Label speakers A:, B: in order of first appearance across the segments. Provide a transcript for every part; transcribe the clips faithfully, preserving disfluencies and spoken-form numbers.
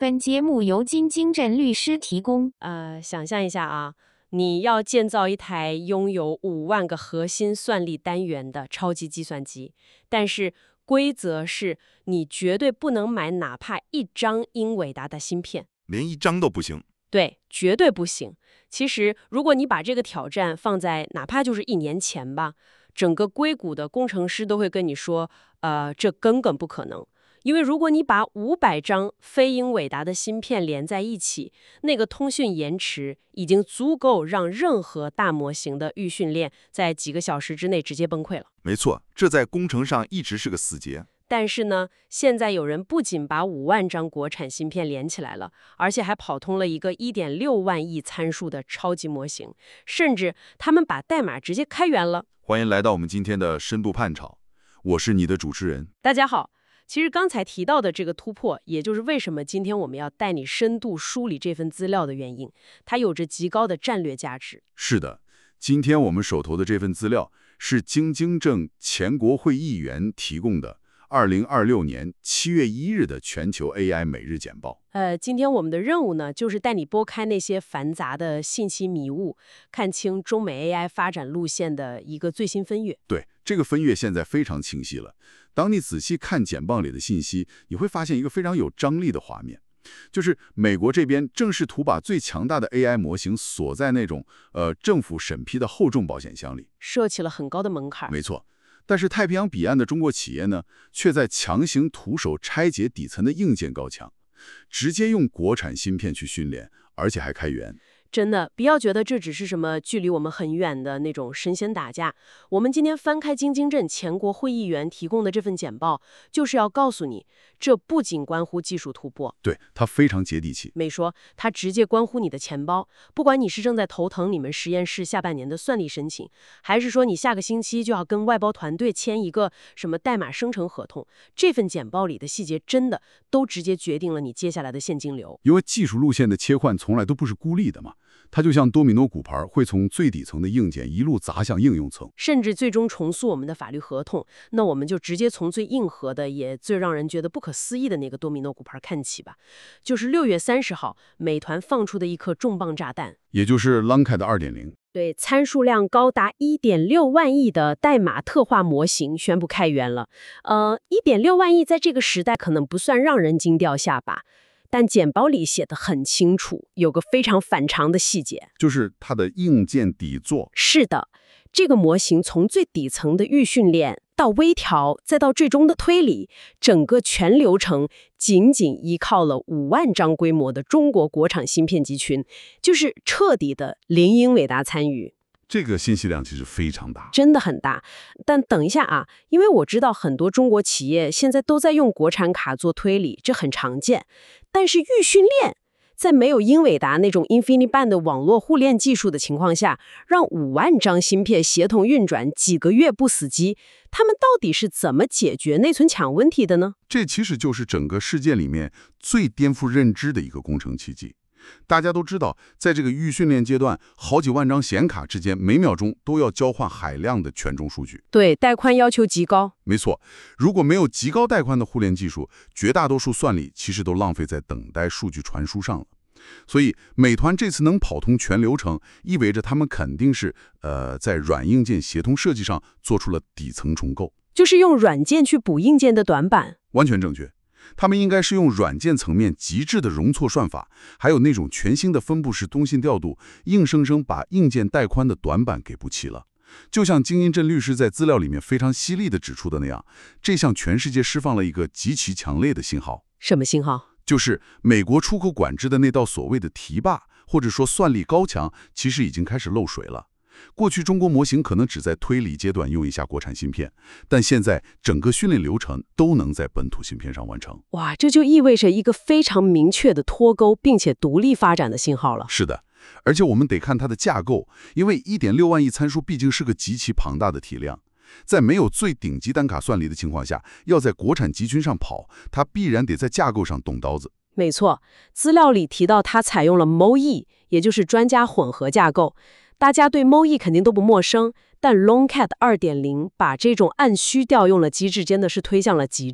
A: 本节目由金京镇律师提供。
B: 呃，想象一下啊，你要建造一台拥有五万个核心算力单元的超级计算机，但是规则是你绝对不能买哪怕一张英伟达的芯片，
C: 连一张都不行。
B: 对，绝对不行。其实，如果你把这个挑战放在哪怕就是一年前吧，整个硅谷的工程师都会跟你说，呃，这根本不可能。因为如果你把五百张非英伟达的芯片连在一起，那个通讯延迟已经足够让任何大模型的预训练在几个小时之内直接崩溃了。
C: 没错，这在工程上一直是个死结。
B: 但是呢，现在有人不仅把五万张国产芯片连起来了，而且还跑通了一个一点六万亿参数的超级模型，甚至他们把代码直接开源了。
C: 欢迎来到我们今天的深度探讨，我是你的主持人。
B: 大家好。其实刚才提到的这个突破，也就是为什么今天我们要带你深度梳理这份资料的原因，它有着极高的战略价值。
C: 是的，今天我们手头的这份资料是京京正前国会议员提供的二零二六年七月一日的全球 A I 每日简报。
B: 呃，今天我们的任务呢，就是带你拨开那些繁杂的信息迷雾，看清中美 A I 发展路线的一个最新分跃。
C: 对，这个分跃现在非常清晰了。当你仔细看简报里的信息，你会发现一个非常有张力的画面，就是美国这边正试图把最强大的 A I 模型锁在那种呃政府审批的厚重保险箱里，
B: 设起了很高的门槛。
C: 没错。但是太平洋彼岸的中国企业呢，却在强行徒手拆解底层的硬件高墙，直接用国产芯片去训练，而且还开源。
B: 真的，不要觉得这只是什么距离我们很远的那种神仙打架。我们今天翻开京京镇前国会议员提供的这份简报，就是要告诉你，这不仅关乎技术突破，
C: 对，它非常接地气。
B: 没说，它直接关乎你的钱包。不管你是正在头疼你们实验室下半年的算力申请，还是说你下个星期就要跟外包团队签一个什么代码生成合同，这份简报里的细节真的都直接决定了你接下来的现金流。
C: 因为技术路线的切换从来都不是孤立的嘛。它就像多米诺骨牌，会从最底层的硬件一路砸向应用层，
B: 甚至最终重塑我们的法律合同。那我们就直接从最硬核的，也最让人觉得不可思议的那个多米诺骨牌看起吧。就是六月三十号，美团放出的一颗重磅炸弹，
C: 也就是 Langcat 二点零。
B: 对，参数量高达一点六万亿的代码特化模型宣布开源了。呃 ,一点六万亿在这个时代可能不算让人惊掉下巴。但简报里写得很清楚，有个非常反常的细节，
C: 就是它的硬件底座。
B: 是的，这个模型从最底层的预训练到微调，再到最终的推理，整个全流程仅仅依靠了五万张规模的中国国产芯片集群，就是彻底的零英伟达参与。
C: 这个信息量其实非常大，
B: 真的很大。但等一下啊，因为我知道很多中国企业现在都在用国产卡做推理，这很常见。但是预训练在没有英伟达那种 InfiniBand 的网络互联技术的情况下，让五万张芯片协同运转几个月不死机，他们到底是怎么解决内存抢问题的呢？
C: 这其实就是整个事件里面最颠覆认知的一个工程奇迹。大家都知道，在这个预训练阶段，好几万张显卡之间每秒钟都要交换海量的权重数据。
B: 对，带宽要求极高。
C: 没错，如果没有极高带宽的互联技术，绝大多数算力其实都浪费在等待数据传输上了。所以，美团这次能跑通全流程，意味着他们肯定是呃在软硬件协同设计上做出了底层重构，
B: 就是用软件去补硬件的短板。
C: 完全正确。他们应该是用软件层面极致的容错算法，还有那种全新的分布式通信调度，硬生生把硬件带宽的短板给补齐了。就像金英镇律师在资料里面非常犀利地指出的那样，这向全世界释放了一个极其强烈的信号。
B: 什么信号？
C: 就是美国出口管制的那道所谓的堤坝，或者说算力高墙，其实已经开始漏水了。过去中国模型可能只在推理阶段用一下国产芯片，但现在整个训练流程都能在本土芯片上完成。
B: 哇，这就意味着一个非常明确的脱钩并且独立发展的信号了。
C: 是的，而且我们得看它的架构，因为 一点六万亿参数毕竟是个极其庞大的体量，在没有最顶级单卡算力的情况下，要在国产集群上跑，它必然得在架构上动刀子。
B: 没错，资料里提到它采用了 M O E， 也就是专家混合架构。大家对 M O E 肯定都不陌生，但 Langcat 二点零 把这种按需调用的机制真的是推向了极致。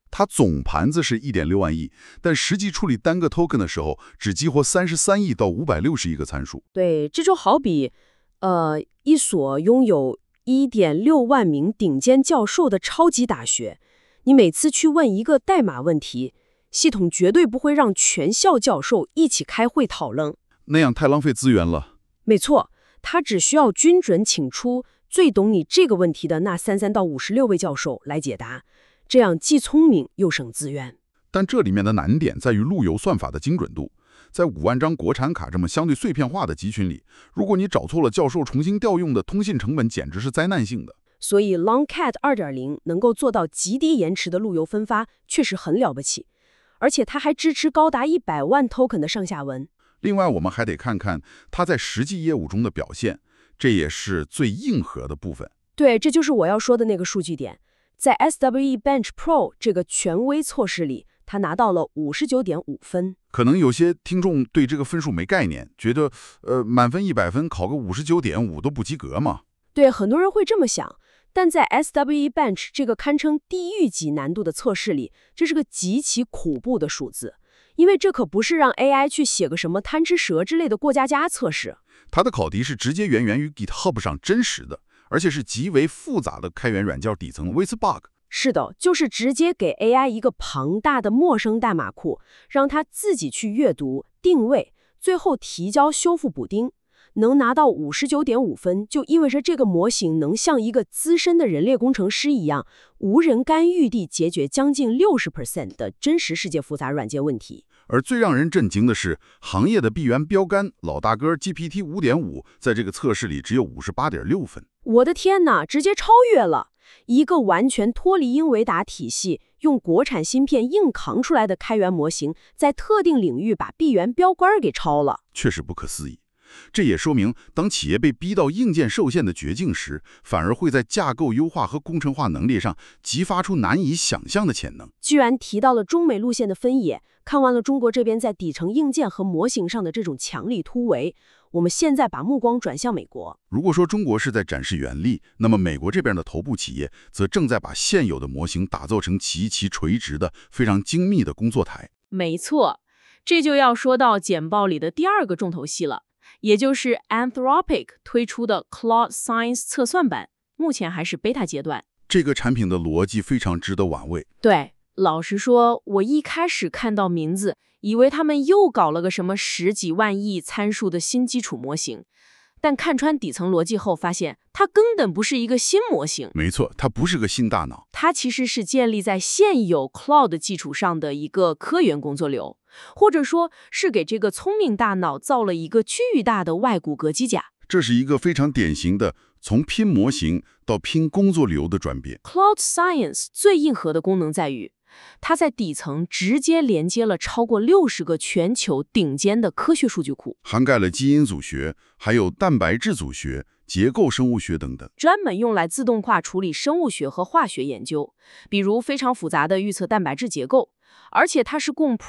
C: 它总盘子是 一点六万亿，但实际处理单个 token 的时候，只激活三十三亿到五百六十亿个参数。
B: 对，这就好比，呃，一所拥有 一点六万名顶尖教授的超级大学，你每次去问一个代码问题，系统绝对不会让全校教授一起开会讨论，
C: 那样太浪费资源了。
B: 没错，它只需要均准请出最懂你这个问题的那三三到五十六位教授来解答，这样既聪明又省资源。
C: 但这里面的难点在于路由算法的精准度。在五万张国产卡这么相对碎片化的集群里，如果你找错了教授重新调用的通信成本简直是灾难性的。
B: 所以 Longcat 二点零 能够做到极低延迟的路由分发，确实很了不起。而且它还支持高达一百万 token 的上下文。
C: 另外，我们还得看看它在实际业务中的表现，这也是最硬核的部分。
B: 对，这就是我要说的那个数据点。在 S W E Bench Pro 这个权威测试里，他拿到了 五十九点五分。
C: 可能有些听众对这个分数没概念，觉得呃满分一百分考个 五十九点五 都不及格嘛。
B: 对，很多人会这么想。但在 S W E Bench 这个堪称地狱级难度的测试里，这是个极其恐怖的数字，因为这可不是让 A I 去写个什么贪吃蛇之类的过家家测试。
C: 它的考题是直接源源于 GitHub 上真实的，而且是极为复杂的开源软件底层 with bug。
B: 是的，就是直接给 A I 一个庞大的陌生代码库，让它自己去阅读、定位，最后提交修复补丁。能拿到 五十九点五分，就意味着这个模型能像一个资深的人类工程师一样，无人干预地解决将近 百分之六十 的真实世界复杂软件问题。
C: 而最让人震惊的是，行业的闭源标杆老大哥 G P T 五点五 在这个测试里只有 五十八点六分。
B: 我的天哪，直接超越了！一个完全脱离英伟达体系，用国产芯片硬扛出来的开源模型，在特定领域把闭源标杆给超了，
C: 确实不可思议。这也说明，当企业被逼到硬件受限的绝境时，反而会在架构优化和工程化能力上激发出难以想象的潜能。
B: 居然提到了中美路线的分野，看完了中国这边在底层硬件和模型上的这种强力突围，我们现在把目光转向美国。
C: 如果说中国是在展示原力，那么美国这边的头部企业则正在把现有的模型打造成极其垂直的、非常精密的工作台。
D: 没错，这就要说到简报里的第二个重头戏了。也就是 Anthropic 推出的 Claude Science 测算版，目前还是 beta 阶段。
C: 这个产品的逻辑非常值得玩味。
D: 对，老实说，我一开始看到名字，以为他们又搞了个什么十几万亿参数的新基础模型，但看穿底层逻辑后，发现它根本不是一个新模型。
C: 没错，它不是个新大脑，
D: 它其实是建立在现有 Cloud 基础上的一个科研工作流。或者说是给这个聪明大脑造了一个巨大的外骨骼机甲。
C: 这是一个非常典型的从拼模型到拼工作流的转变。
D: Cloud Science 最硬核的功能在于，它在底层直接连接了超过六十个全球顶尖的科学数据库，
C: 涵盖了基因组学，还有蛋白质组学、结构生物学等等，
D: 专门用来自动化处理生物学和化学研究，比如非常复杂的预测蛋白质结构。而且它是供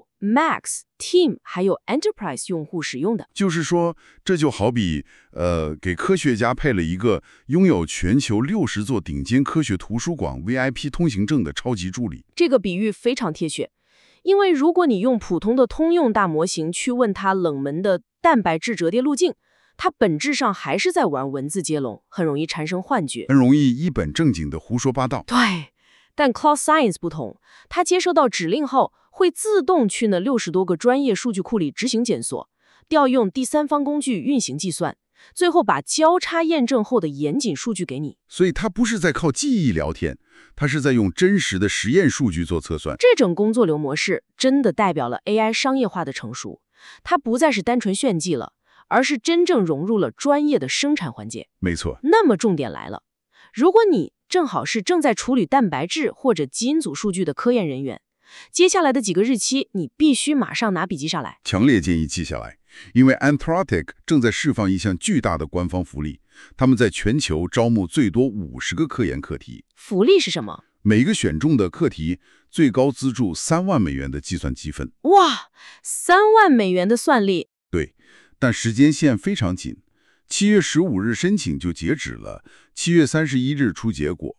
D: Pro、Max、Team 还有 Enterprise 用户使用的。
C: 就是说，这就好比呃，给科学家配了一个拥有全球六十座顶尖科学图书馆 V I P 通行证的超级助理。
D: 这个比喻非常贴切，因为如果你用普通的通用大模型去问它冷门的蛋白质折叠路径，它本质上还是在玩文字接龙，很容易产生幻觉，
C: 很容易一本正经的胡说八道。
D: 对。但 Cloud Science 不同，它接收到指令后，会自动去那六十多个专业数据库里执行检索，调用第三方工具运行计算，最后把交叉验证后的严谨数据给你。
C: 所以它不是在靠记忆聊天，它是在用真实的实验数据做测算。
D: 这种工作流模式真的代表了 A I 商业化的成熟，它不再是单纯炫技了，而是真正融入了专业的生产环节。
C: 没错。
D: 那么重点来了，如果你正好是正在处理蛋白质或者基因组数据的科研人员，接下来的几个日期，你必须马上拿笔记下来。
C: 强烈建议记下来，因为 Anthropic 正在释放一项巨大的官方福利，他们在全球招募最多五十个科研课题。
D: 福利是什么？
C: 每个选中的课题最高资助三万美元的计算积分。
D: 哇，三万美元的算力！
C: 对，但时间线非常紧。七月十五日申请就截止了，七月三十一日出结果，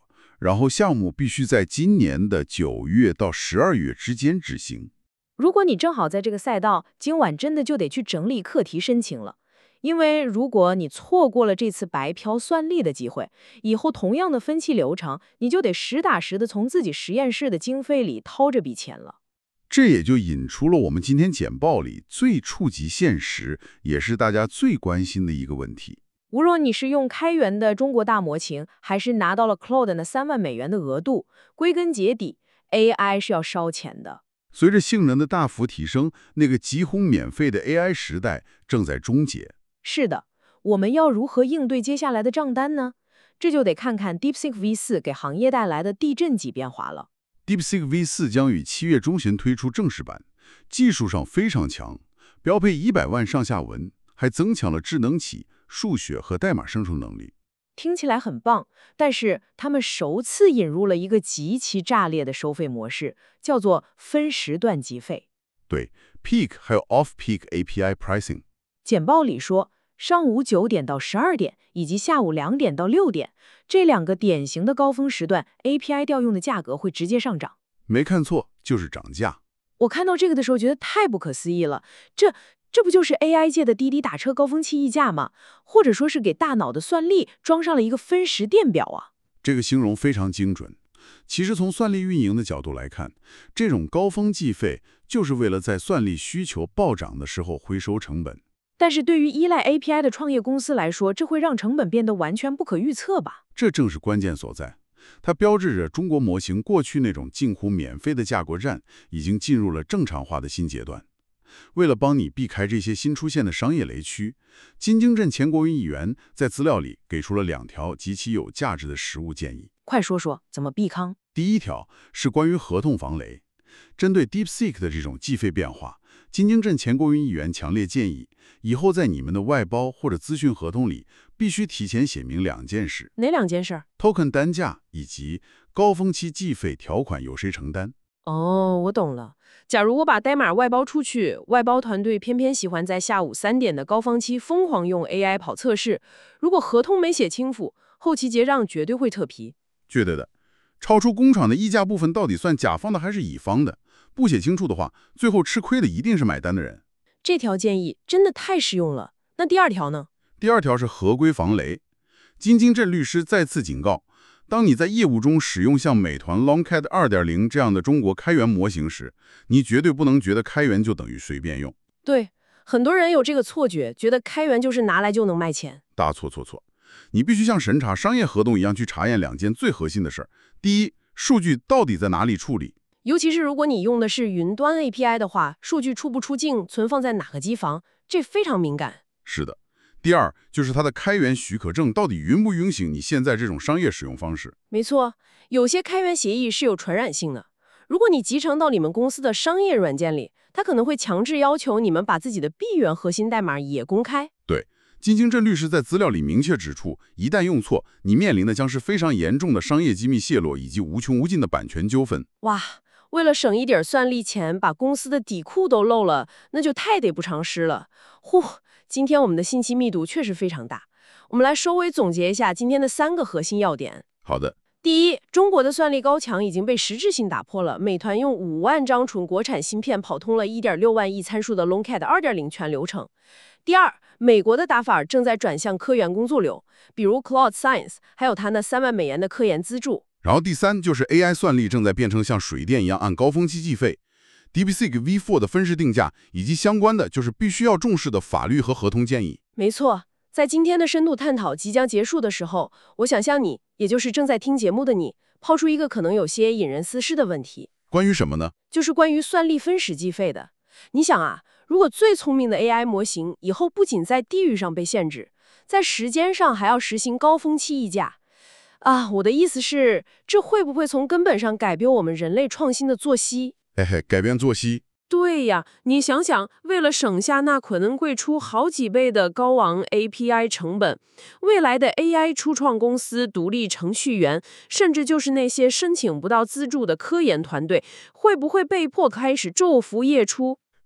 C: 然后项目必须在今年的九月到十二月之间执行。
D: 如果你正好在这个赛道，今晚真的就得去整理课题申请了。因为如果你错过了这次白嫖算力的机会，以后同样的分期流程，你就得实打实的从自己实验室的经费里掏这笔钱了。
C: 这也就引出了我们今天简报里最触及现实，也是大家最关心的一个问题。
D: 无论你是用开源的中国大模型，还是拿到了 Claude 那三万美元的额度，归根结底 ，A I 是要烧钱的。
C: 随着性能的大幅提升，那个几乎免费的 A I 时代正在终结。
D: 是的，我们要如何应对接下来的账单呢？这就得看看 DeepSeek V 四给行业带来的地震级变化了。
C: DeepSeek V 四将于七月中旬推出正式版，技术上非常强，标配一百万上下文，还增强了智能起、数学和代码生成能力。
D: 听起来很棒，但是他们首次引入了一个极其炸裂的收费模式，叫做分时段计费。
C: 对 ，Peak 还有 Off-Peak A P I Pricing。
D: 简报里说，上午九点到十二点，以及下午两点到六点，这两个典型的高峰时段 ，A P I 调用的价格会直接上涨。
C: 没看错，就是涨价。
D: 我看到这个的时候觉得太不可思议了，这这不就是 A I 界的滴滴打车高峰期溢价吗？或者说是给大脑的算力装上了一个分时电表啊？
C: 这个形容非常精准。其实从算力运营的角度来看，这种高峰计费就是为了在算力需求暴涨的时候回收成本。
D: 但是对于依赖 A P I 的创业公司来说，这会让成本变得完全不可预测吧？
C: 这正是关键所在。它标志着中国模型过去那种近乎免费的价格战，已经进入了正常化的新阶段。为了帮你避开这些新出现的商业雷区，金京镇前国营议员在资料里给出了两条极其有价值的实务建议。
D: 快说说怎么避坑？
C: 第一条是关于合同防雷。针对 DeepSeek 的这种计费变化，金京镇前国营议员强烈建议，以后在你们的外包或者咨询合同里，必须提前写明两件事。
D: 哪两件事
C: ？Token 单价以及高峰期计费条款由谁承担？
B: 哦，我懂了。假如我把代码外包出去，外包团队偏偏喜欢在下午三点的高峰期疯狂用 A I 跑测试，如果合同没写清楚，后期结账绝对会特批。
C: 绝对的。超出工厂的溢价部分到底算甲方的还是乙方的？不写清楚的话，最后吃亏的一定是买单的人。
B: 这条建议真的太实用了。那第二条呢？
C: 第二条是合规防雷。金京镇律师再次警告，当你在业务中使用像美团 Longcat 二点零 这样的中国开源模型时，你绝对不能觉得开源就等于随便用。
B: 对，很多人有这个错觉，觉得开源就是拿来就能卖钱。
C: 大错错错。你必须像审查商业合同一样去查验两件最核心的事儿。第一，数据到底在哪里处理？
B: 尤其是如果你用的是云端 A P I 的话，数据出不出境，存放在哪个机房，这非常敏感。
C: 是的。第二，就是它的开源许可证到底允不允许你现在这种商业使用方式？
B: 没错，有些开源协议是有传染性的。如果你集成到你们公司的商业软件里，它可能会强制要求你们把自己的闭源核心代码也公开。
C: 对。金京镇律师在资料里明确指出，一旦用错，你面临的将是非常严重的商业机密泄露以及无穷无尽的版权纠纷。
B: 哇，为了省一点算力钱，把公司的底裤都漏了，那就太得不偿失了。呼，今天我们的信息密度确实非常大。我们来收尾总结一下今天的三个核心要点。
C: 好的。
B: 第一，中国的算力高墙已经被实质性打破了。美团用五万张纯国产芯片跑通了 一点六万亿参数的 Longcat 二点零 全流程。第二，美国的打法正在转向科研工作流，比如 Claude Science， 还有它那三万美元的科研资助。
C: 然后第三，就是 A I 算力正在变成像水电一样按高峰期计费。DeepSeek V 四 的分时定价以及相关的就是必须要重视的法律和合同建议。
B: 没错，在今天的深度探讨即将结束的时候，我想向你，也就是正在听节目的你，抛出一个可能有些引人思思的问题。
C: 关于什么呢？
B: 就是关于算力分时计费的。你想啊，如果最聪明的 A I 模型以后不仅在地域上被限制，在时间上还要实行高峰期溢价啊，我的意思是，这会不会从根本上改变我们人类创新的作息？
C: 嘿嘿，改变作息。
B: 对呀，你想想，为了省下那可能贵出好几倍的高昂 A P I 成本，未来的 A I 初创公司、独立程序员，甚至就是那些申请不到资助的科研团队，会不会被迫开始昼伏夜出？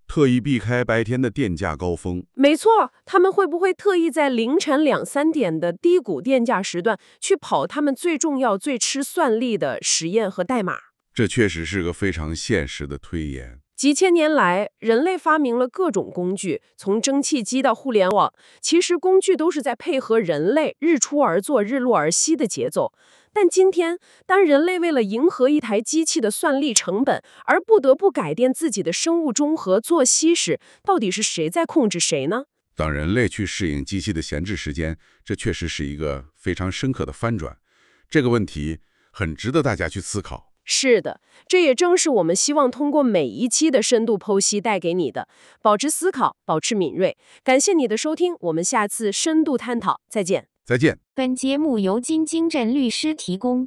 C: 特意避开白天的电价高峰。
D: 没错，他们会不会特意在凌晨两三点的低谷电价时段去跑他们最重要、最吃算力的实验和代码？
C: 这确实是个非常现实的推演。
D: 几千年来，人类发明了各种工具，从蒸汽机到互联网，其实工具都是在配合人类日出而作、日落而息的节奏。但今天，当人类为了迎合一台机器的算力成本，而不得不改变自己的生物钟和作息时，到底是谁在控制谁呢？
C: 当人类去适应机器的闲置时间，这确实是一个非常深刻的翻转。这个问题很值得大家去思考。
D: 是的，这也正是我们希望通过每一期的深度剖析带给你的。保持思考，保持敏锐。感谢你的收听，我们下次深度探讨，再见。
C: 再见。
A: 本节目由金京镇律师提供。